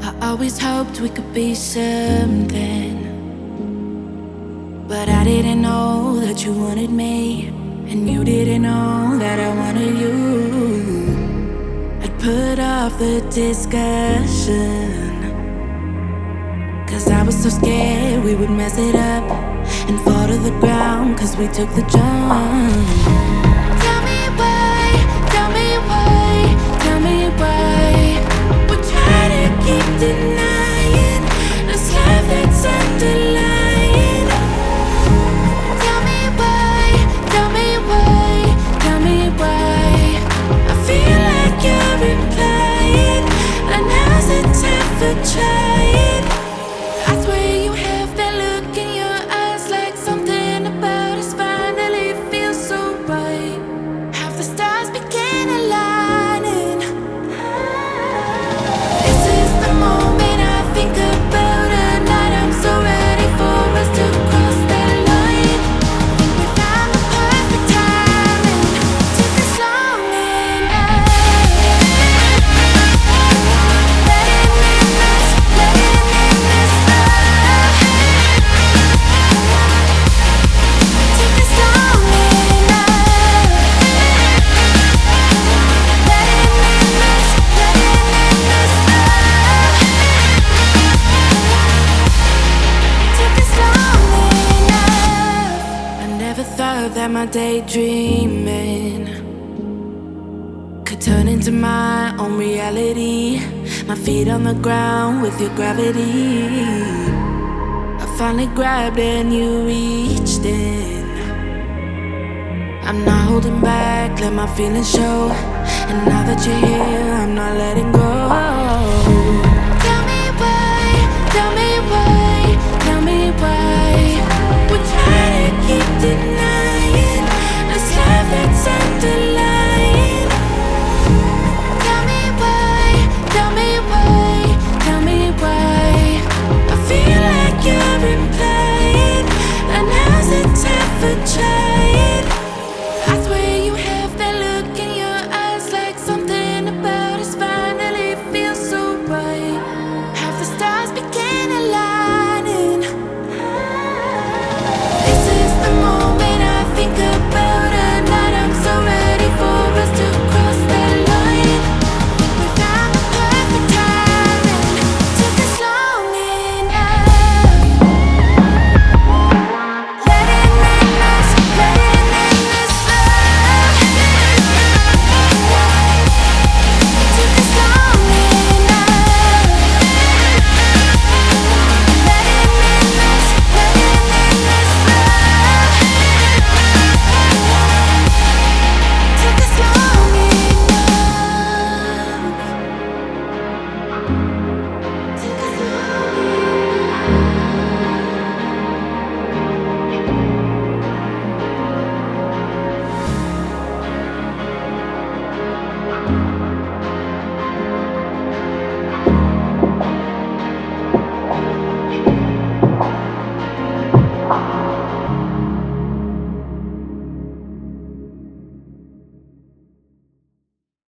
I always hoped we could be something, but I didn't know that you wanted me, and you didn't know that I wanted you. I'd put off the discussion, 'cause I was so scared we would mess it up and fall to the ground, 'cause we took the jump. Tell me why, tell me why, tell me why we try to keep denying this love that's underlying. Tell me why, tell me why, tell me why I feel like you're implying that now's the time for trying. I swear you have that look in your eyes, like something about us finally feels so right. Half the stars begin aligning. This is the moment I think about at night. I'm so ready for us to cross that line. Think we found the perfect timing. Took us long enough. Letting in us, letting in us love. Took us long enough. Letting in us, letting in us love. Took us long enough. I never thought that my daydreaming could turn into my own reality. My feet on the ground with your gravity. I finally grabbed and you reached in. I'm not holding back, let my feelings show. And now that you're here, I'm not